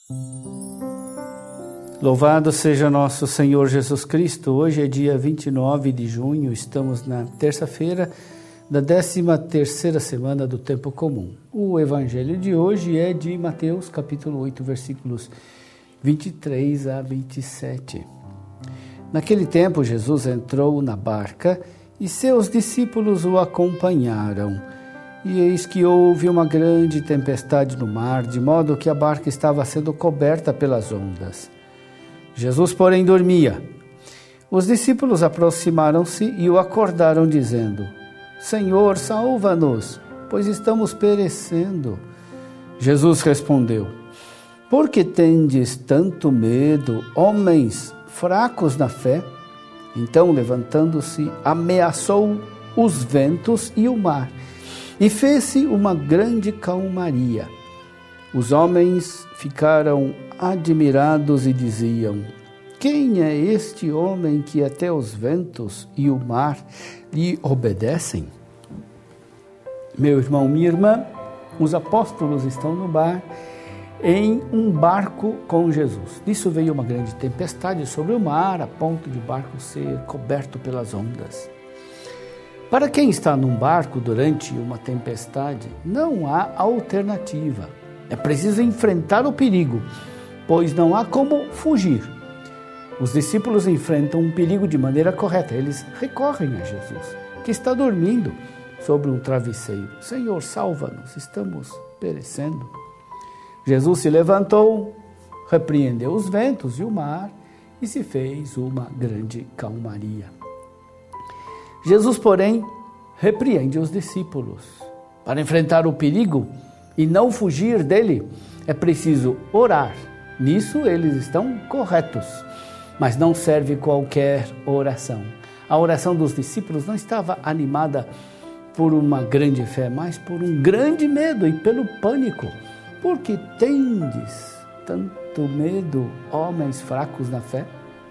Louvado seja nosso Senhor Jesus Cristo. Hoje é dia 29 de junho, estamos na terça-feira da 13ª semana do Tempo Comum. O evangelho de hoje é de Mateus, capítulo 8, versículos 23 a 27. Naquele tempo, Jesus entrou na barca e seus discípulos o acompanharam. E eis que houve uma grande tempestade no mar, de modo que a barca estava sendo coberta pelas ondas. Jesus, porém, dormia. Os discípulos aproximaram-se e o acordaram, dizendo: Senhor, salva-nos, pois estamos perecendo. Jesus respondeu: Por que tendes tanto medo, homens fracos na fé? Então, levantando-se, ameaçou os ventos e o mar, e fez-se uma grande calmaria. Os homens ficaram admirados e diziam: Quem é este homem que até os ventos e o mar lhe obedecem? Meu irmão, minha irmã, os apóstolos estão no mar, em um barco com Jesus. Disso veio uma grande tempestade sobre o mar, a ponto de o barco ser coberto pelas ondas. Para quem está num barco durante uma tempestade, não há alternativa. É preciso enfrentar o perigo, pois não há como fugir. Os discípulos enfrentam um perigo de maneira correta. Eles recorrem a Jesus, que está dormindo sobre um travesseiro. Senhor, salva-nos, estamos perecendo. Jesus se levantou, repreendeu os ventos e o mar e se fez uma grande calmaria. Jesus, porém, repreende os discípulos. Para enfrentar o perigo e não fugir dele, é preciso orar. Nisso eles estão corretos, mas não serve qualquer oração. A oração dos discípulos não estava animada por uma grande fé, mas por um grande medo e pelo pânico. Por que tendes tanto medo, homens fracos na fé?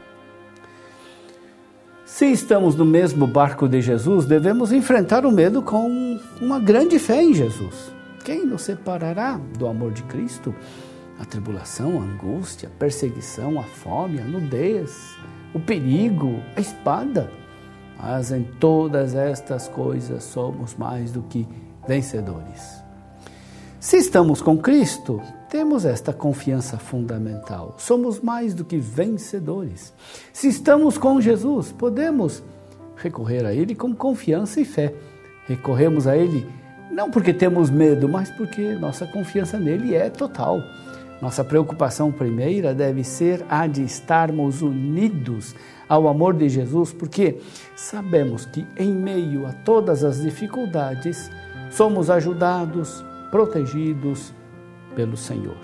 Se estamos no mesmo barco de Jesus, devemos enfrentar o medo com uma grande fé em Jesus. Quem nos separará do amor de Cristo? A tribulação, a angústia, a perseguição, a fome, a nudez, o perigo, a espada. Mas em todas estas coisas somos mais do que vencedores. Se estamos com Cristo, temos esta confiança fundamental. Somos mais do que vencedores. Se estamos com Jesus, podemos recorrer a Ele com confiança e fé. Recorremos a Ele não porque temos medo, mas porque nossa confiança nele é total. Nossa preocupação primeira deve ser a de estarmos unidos ao amor de Jesus, porque sabemos que em meio a todas as dificuldades, somos ajudados, protegidos pelo Senhor.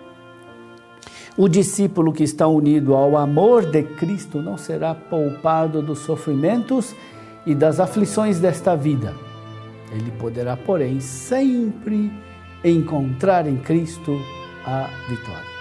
O discípulo que está unido ao amor de Cristo não será poupado dos sofrimentos e das aflições desta vida. Ele poderá, porém, sempre encontrar em Cristo a vitória.